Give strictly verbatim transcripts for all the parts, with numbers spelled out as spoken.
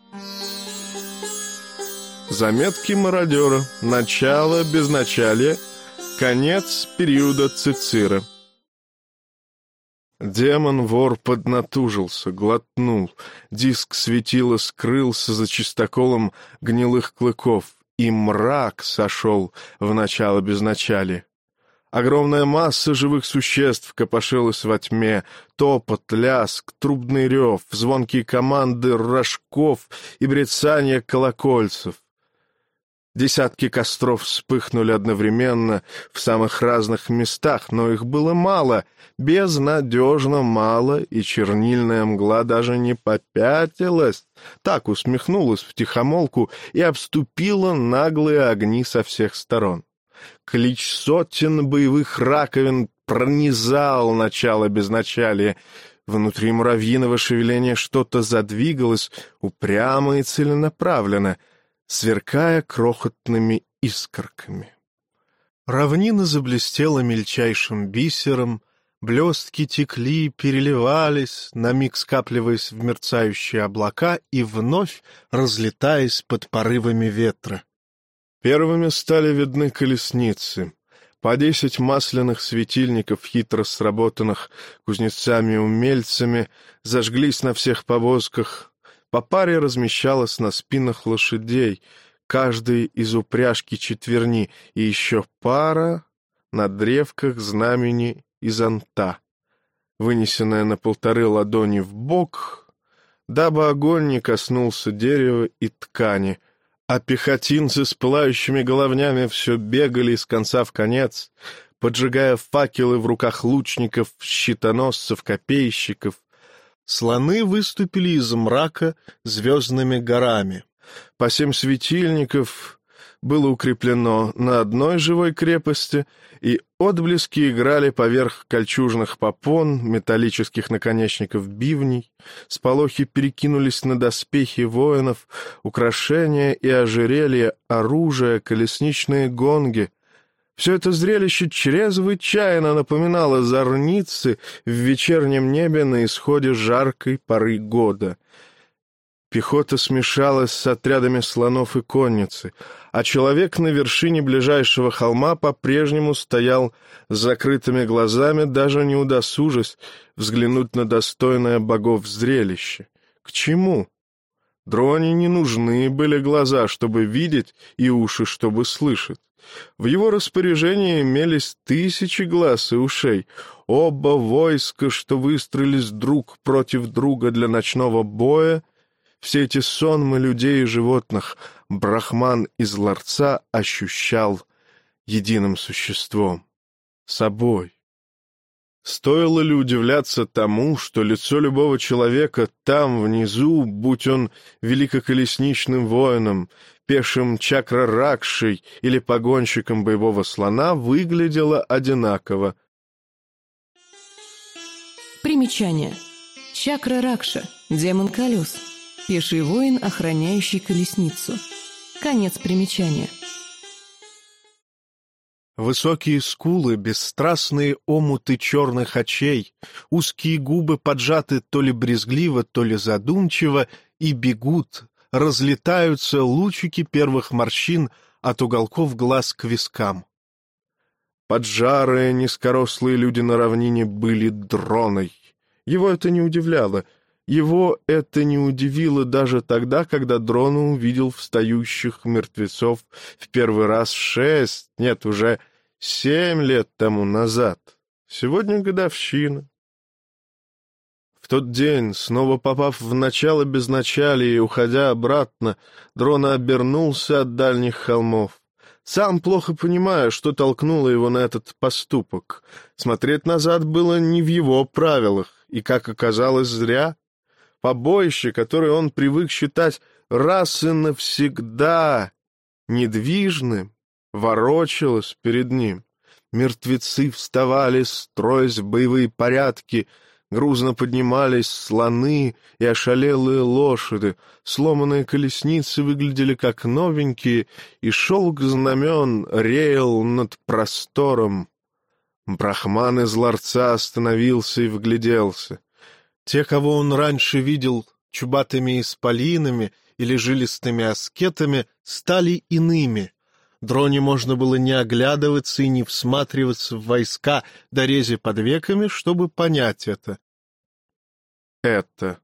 Заметки мародера. Начало безначалия. Конец периода Цицира. Демон-вор поднатужился, глотнул. Диск светила скрылся за чистоколом гнилых клыков, и мрак сошел в начало безначалия. Огромная масса живых существ копошилась во тьме. Топот, ляск, трубный рев, звонкие команды рожков и брецание колокольцев. Десятки костров вспыхнули одновременно в самых разных местах, но их было мало, безнадежно мало, и чернильная мгла даже не попятилась, так усмехнулась втихомолку и обступила наглые огни со всех сторон. Клич сотен боевых раковин пронизал начало безначалия. Внутри муравьиного шевеления что-то задвигалось упрямо и целенаправленно, сверкая крохотными искорками. Равнина заблестела мельчайшим бисером, блестки текли, переливались, на миг скапливаясь в мерцающие облака и вновь разлетаясь под порывами ветра. Первыми стали видны колесницы. По десять масляных светильников, хитро сработанных кузнецами-умельцами, зажглись на всех повозках. По паре размещалась на спинах лошадей, каждый из упряжки четверни, и еще пара на древках знамени и зонта, вынесенная на полторы ладони в бок, дабы огонь не коснулся дерева и ткани, а пехотинцы с пылающими головнями все бегали из конца в конец, поджигая факелы в руках лучников, щитоносцев, копейщиков. Слоны выступили из мрака звездными горами. По семь светильников было укреплено на одной живой крепости, и отблески играли поверх кольчужных попон, металлических наконечников бивней, сполохи перекинулись на доспехи воинов, украшения и ожерелья, оружие, колесничные гонги. Все это зрелище чрезвычайно напоминало зорницы в вечернем небе на исходе жаркой поры года. Пехота смешалась с отрядами слонов и конницы, а человек на вершине ближайшего холма по-прежнему стоял с закрытыми глазами, даже не удосужась взглянуть на достойное богов зрелище. К чему? Дроне не нужны были глаза, чтобы видеть, и уши, чтобы слышать. В его распоряжении имелись тысячи глаз и ушей. Оба войска, что выстроились друг против друга для ночного боя, все эти сонмы людей и животных Брахман из ларца ощущал единым существом, собой. Стоило ли удивляться тому, что лицо любого человека там, внизу, будь он великоколесничным воином, пешим чакра-ракшей или погонщиком боевого слона, выглядело одинаково? Примечание. Чакра-ракша, демон колес, пеший воин, охраняющий колесницу. Конец примечания. Высокие скулы, бесстрастные омуты черных очей, узкие губы поджаты то ли брезгливо, то ли задумчиво, и бегут, разлетаются лучики первых морщин от уголков глаз к вискам. Поджарые, низкорослые люди на равнине были дроной. Его это не удивляло. Его это не удивило даже тогда, когда Дрона увидел встающих мертвецов в первый раз шесть, нет, уже семь лет тому назад. Сегодня годовщина. В тот день, снова попав в начало безначалия и уходя обратно, Дрона обернулся от дальних холмов. Сам плохо понимая, что толкнуло его на этот поступок. Смотреть назад было не в его правилах, и, как оказалось, зря. Побоище, которое он привык считать раз и навсегда недвижным, ворочалось перед ним. Мертвецы вставали, строясь в боевые порядки, грузно поднимались слоны и ошалелые лошади, сломанные колесницы выглядели как новенькие, и шелк знамен реял над простором. Брахман из ларца остановился и вгляделся. Те, кого он раньше видел чубатыми исполинами или жилистыми аскетами, стали иными. Дроне можно было не оглядываться и не всматриваться в войска дорези под веками, чтобы понять это. Это.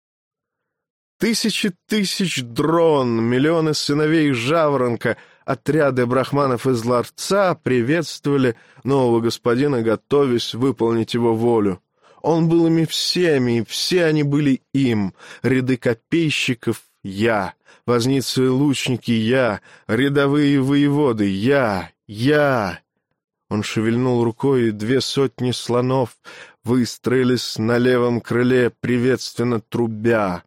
Тысячи тысяч дрон, миллионы сыновей жаворонка, отряды брахманов из ларца приветствовали нового господина, готовясь выполнить его волю. Он был ими всеми, и все они были им. Ряды копейщиков — я, возницы и лучники — я, рядовые воеводы — я, я. Он шевельнул рукой, и две сотни слонов выстроились на левом крыле, приветственно трубя.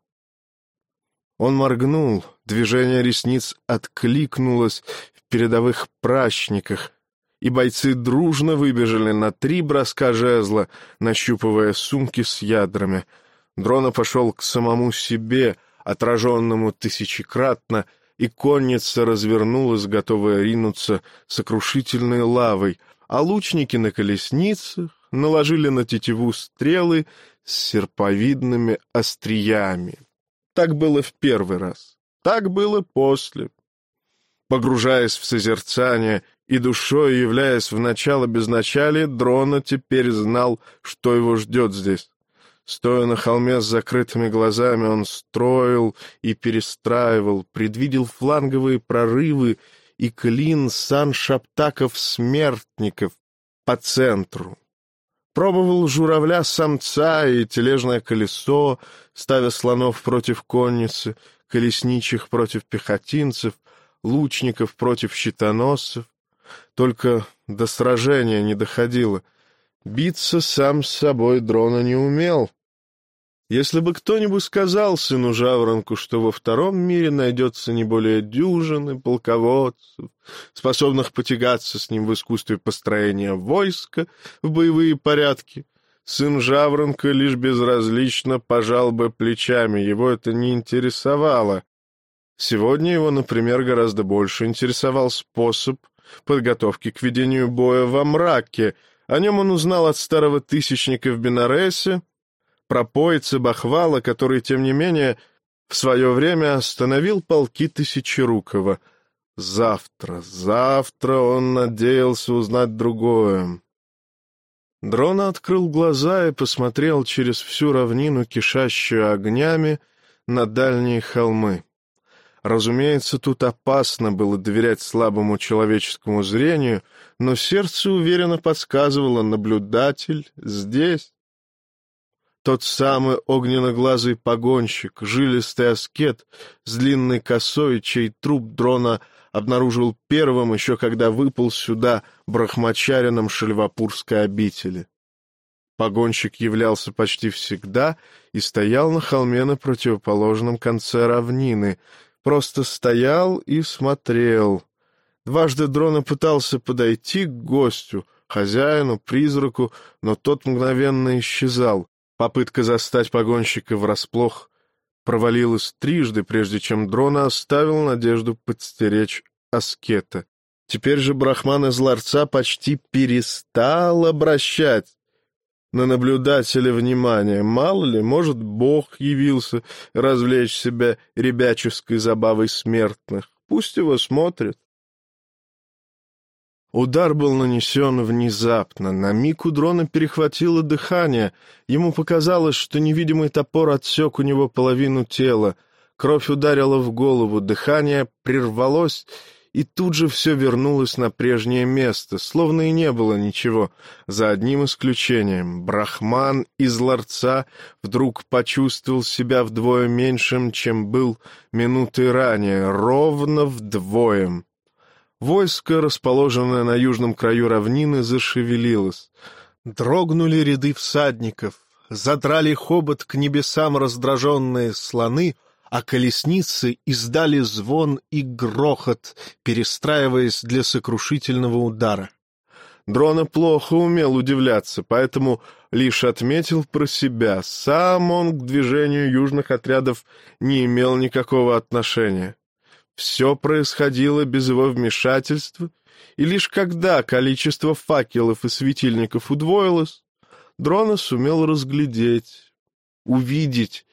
Он моргнул, движение ресниц откликнулось в передовых пращниках, и бойцы дружно выбежали на три броска жезла, нащупывая сумки с ядрами. Дрона пошел к самому себе, отраженному тысячекратно, и конница развернулась, готовая ринуться сокрушительной лавой, а лучники на колесницах наложили на тетиву стрелы с серповидными остриями. Так было в первый раз, так было после. Погружаясь в созерцание и душой являясь в начало безначалие, Дрона теперь знал, что его ждет здесь. Стоя на холме с закрытыми глазами, он строил и перестраивал, предвидел фланговые прорывы и клин сан-шаптаков-смертников по центру. Пробовал журавля-самца и тележное колесо, ставя слонов против конницы, колесничих против пехотинцев, лучников против щитоносцев. Только до сражения не доходило. Биться сам с собой Дрона не умел. Если бы кто-нибудь сказал сыну жаворонку, что во втором мире найдется не более дюжины полководцев, способных потягаться с ним в искусстве построения войска в боевые порядки, сын жаворонка лишь безразлично пожал бы плечами, его это не интересовало. Сегодня его, например, гораздо больше интересовал способ подготовки к ведению боя во мраке. О нем он узнал от старого тысячника в Бенаресе, пропойца Бахвала, который, тем не менее, в свое время остановил полки Тысячерукова. Завтра, завтра он надеялся узнать другое. Дрона открыл глаза и посмотрел через всю равнину, кишащую огнями, на дальние холмы. Разумеется, тут опасно было доверять слабому человеческому зрению, но сердце уверенно подсказывало: наблюдатель здесь. Тот самый огненноглазый погонщик, жилистый аскет с длинной косой, чей труп Дрона обнаружил первым, еще когда выпал сюда брахмачарином шельвапурской обители. Погонщик являлся почти всегда и стоял на холме на противоположном конце равнины, просто стоял и смотрел. Дважды Дрона пытался подойти к гостю, хозяину, призраку, но тот мгновенно исчезал. Попытка застать погонщика врасплох провалилась трижды, прежде чем Дрона оставил надежду подстеречь аскета. Теперь же брахман из ларца почти перестал обращать на наблюдателя внимание. Мало ли, может, Бог явился развлечь себя ребяческой забавой смертных. Пусть его смотрят. Удар был нанесен внезапно. На миг у Дрона перехватило дыхание. Ему показалось, что невидимый топор отсек у него половину тела. Кровь ударила в голову, дыхание прервалось, и тут же все вернулось на прежнее место, словно и не было ничего, за одним исключением. Брахман из ларца вдруг почувствовал себя вдвое меньшим, чем был минуты ранее, ровно вдвое. Войско, расположенное на южном краю равнины, зашевелилось. Дрогнули ряды всадников, задрали хобот к небесам раздраженные слоны, а колесницы издали звон и грохот, перестраиваясь для сокрушительного удара. Дрона плохо умел удивляться, поэтому лишь отметил про себя. Сам он к движению южных отрядов не имел никакого отношения. Все происходило без его вмешательства, и лишь когда количество факелов и светильников удвоилось, Дрона сумел разглядеть, увидеть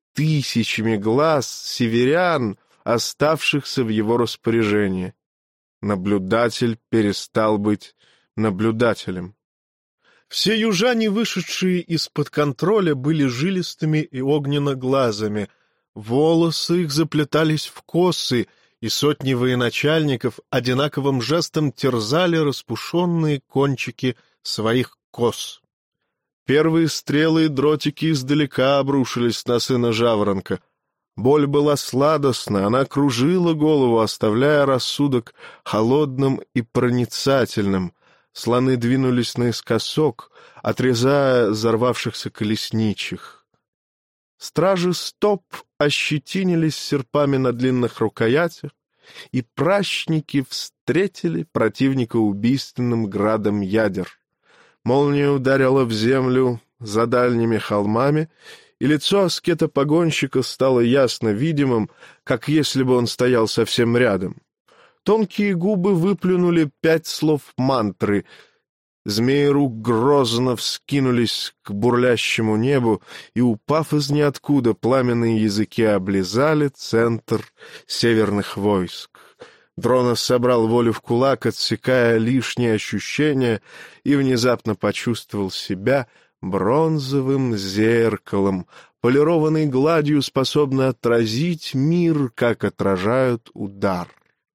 тысячами глаз северян, оставшихся в его распоряжении. Наблюдатель перестал быть наблюдателем. Все южане, вышедшие из-под контроля, были жилистыми и огненно-глазыми. Волосы их заплетались в косы, и сотни военачальников одинаковым жестом терзали распушенные кончики своих кос. Первые стрелы и дротики издалека обрушились на сына жаворонка. Боль была сладостна, она кружила голову, оставляя рассудок холодным и проницательным. Слоны двинулись наискосок, отрезая взорвавшихся колесничих. Стражи стоп ощетинились серпами на длинных рукоятях, и пращники встретили противника убийственным градом ядер. Молния ударила в землю за дальними холмами, и лицо аскета-погонщика стало ясно видимым, как если бы он стоял совсем рядом. Тонкие губы выплюнули пять слов мантры. Змеи рук грозно вскинулись к бурлящему небу, и, упав из ниоткуда, пламенные языки облизали центр северных войск. Дронос собрал волю в кулак, отсекая лишние ощущения, и внезапно почувствовал себя бронзовым зеркалом, полированной гладью, способной отразить мир, как отражают удар.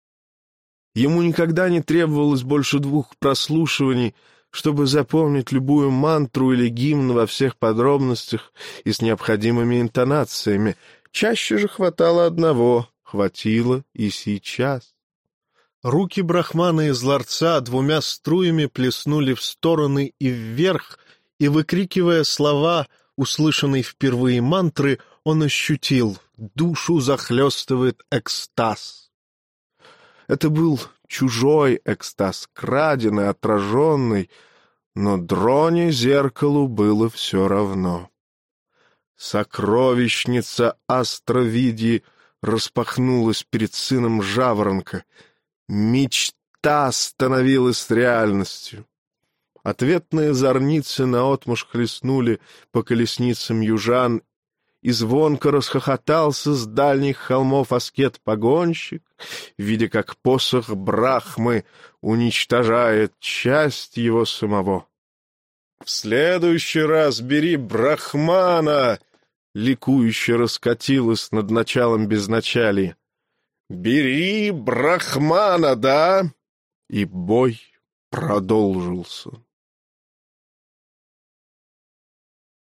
Ему никогда не требовалось больше двух прослушиваний, чтобы запомнить любую мантру или гимн во всех подробностях и с необходимыми интонациями. Чаще же хватало одного, хватило и сейчас. Руки брахмана из ларца двумя струями плеснули в стороны и вверх, и, выкрикивая слова, услышанные впервые мантры, он ощутил: душу захлестывает экстаз. Это был чужой экстаз, краденый, отраженный, но Дроне зеркалу было все равно. Сокровищница Астровидьи распахнулась перед сыном жаворонка. Мечта становилась реальностью. Ответные зорницы наотмашь хлестнули по колесницам южан, и звонко расхохотался с дальних холмов аскет-погонщик, видя, как посох Брахмы уничтожает часть его самого. «В следующий раз бери Брахмана!» — ликующе раскатилось над началом безначалия. «Бери Брахмана, да?» И бой продолжился.